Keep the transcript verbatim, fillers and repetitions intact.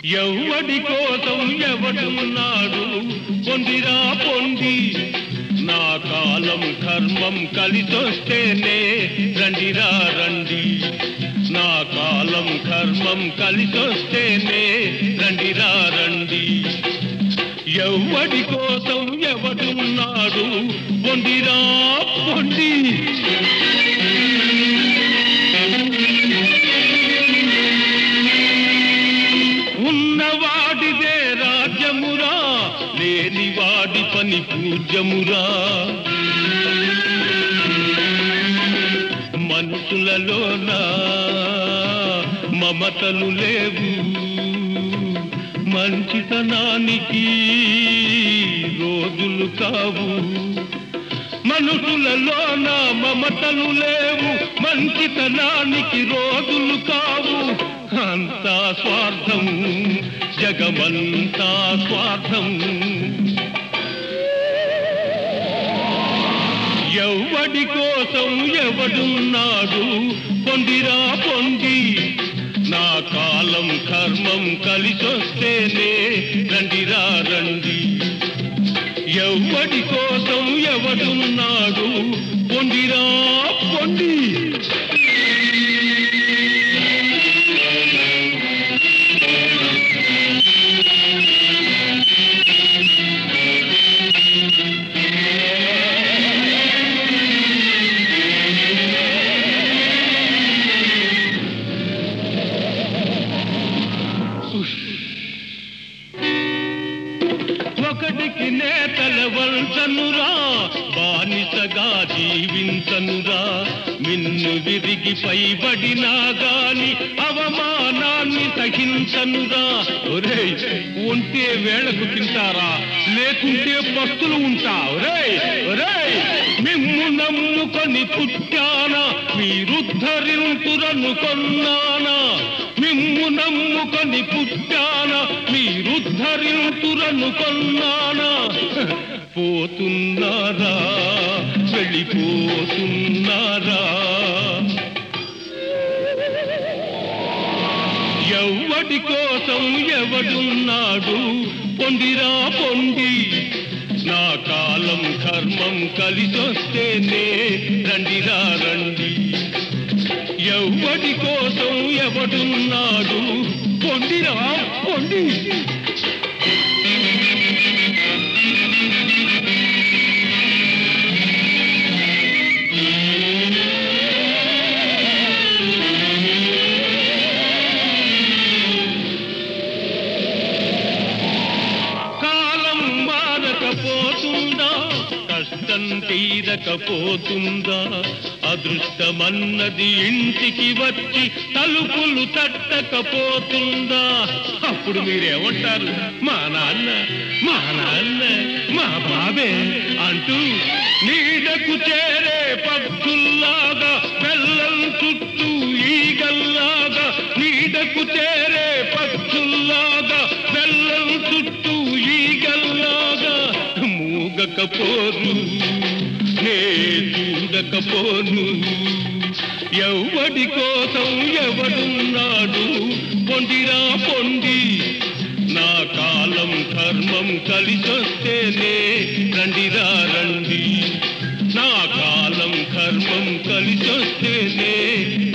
ఎవడి కోసం ఎవడున్నాడు పొందిరా పొంది నా కాలం కర్మం కలిసొస్తేనే రండిరా రండి నా కాలం కర్మం కలిసొస్తేనే రండిరా రండి ఎవడి కోసం ఎవడున్నాడు పొందిరా పొంది ఉన్నవాడిదే రాజ్యమురా లేనివాడి పని పూజ్యమురా మనుషులలోన మమతలు లేవు మంచితనానికి రోజులు కావు మనుషులలోన మమతలు లేవు మంచితనానికి రోజులు కావు అంతా స్వార్థం జగమంతా స్వార్థం ఎవడి కోసం ఎవడున్నాడు పొందిరా పొంది నా కాలం కర్మం కలిసొస్తేనే రండిరా రండి ఎవడి కోసం ఎవడున్నాడు పొందిరా పొంది ఒకటికి నేతల వంచనురా బానిసగా జీవించనురా మిన్ను విరిగి పైబడినా గాని అవమానాన్ని సహించనురా ఒరేయ్ ఉంటే వేళకు తింటారా లేకుంటే పస్తులు ఉంటా ఒరేయ్ ఒరేయ్ మిమ్ము నమ్ముకొని పుట్టానా మీరుద్ధరింతురనుకొన్నానా మిమ్ము నమ్ముకొని పుట్టానా మీరుద్ధరింతురనుకొన్నానా పోతున్నారా వెళ్ళిపోతున్నారా ఎవడి కోసం ఎవడున్నాడు పొందిరా పొంది నా కాలం కర్మం కలిసొస్తేనే రండిరా రండి ఎవడి కోసం ఎవడున్నాడు పొందిరా పొంది కాలం మారకపోతుందా కష్టం తీరకపోతుందా అదృష్టమన్నది ఇంటికి వచ్చి తలుపులు తట్టకపోతుందా అప్పుడు మీరేమంటారు మా నాన్న మా నాన్న మా బాబే అంటూ నీడకు చేరే పక్షుల్లాగా బెల్లం చుట్టూ ఈగల్లాగా నీడకు చేరే పక్షుల్లాగా బెల్లం చుట్టూ ఈగల్లాగా మూగకపోరు నే చూడకపోను ఎవడి కోసం ఎవడున్నాడు పొందిరా పొంది నా కాలం కర్మం కలిసొస్తేనే రండిరా రండి నా కాలం కర్మం కలిసొస్తేనే